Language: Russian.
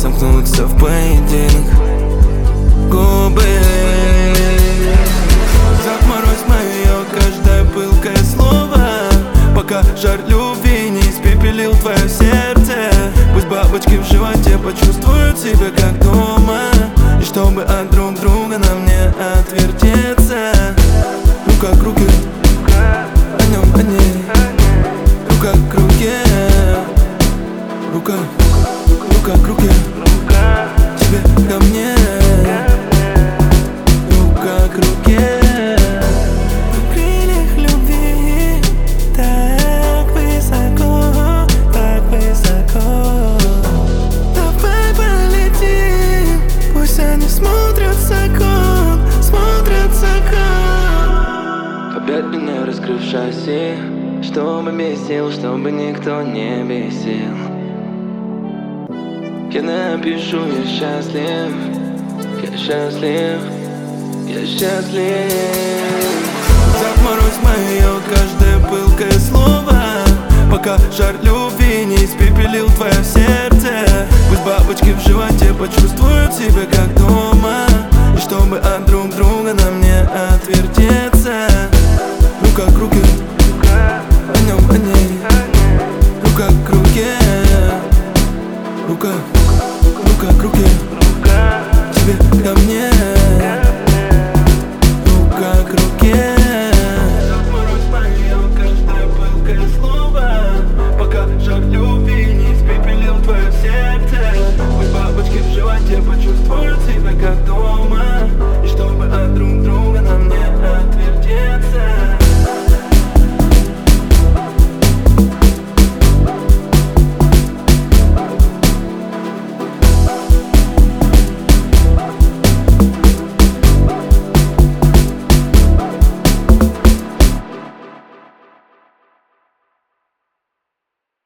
сомкнутся в поединок губы. Заморозь мое каждое пылкое слово, пока жар любви не испепелил твое сердце. Пусть бабочки в животе почувствуют себя как дома, и чтобы от друг друга нам не отвертеться. Рука к руке, о нем, о ней. Рука к руке, рука к руке, тебе ко мне. Рука к руке. В крыльях любви так высоко, так высоко. Давай полетим, пусть они смотрят закон, смотрят закон. Опять меня раскрыв шасси, чтобы бесил, чтобы никто не бесил. Я напишу: я счастлив, я счастлив, я счастлив. Заморозь мое каждое пылкое слово, пока жар любви не испепелил твое сердце. Пусть бабочки в животе почувствуют себя как дома, и чтобы от друг друга нам не отвертеться. Рука к руке, о нем, о ней. Рука к руке, рука к руке, тебе ко мне.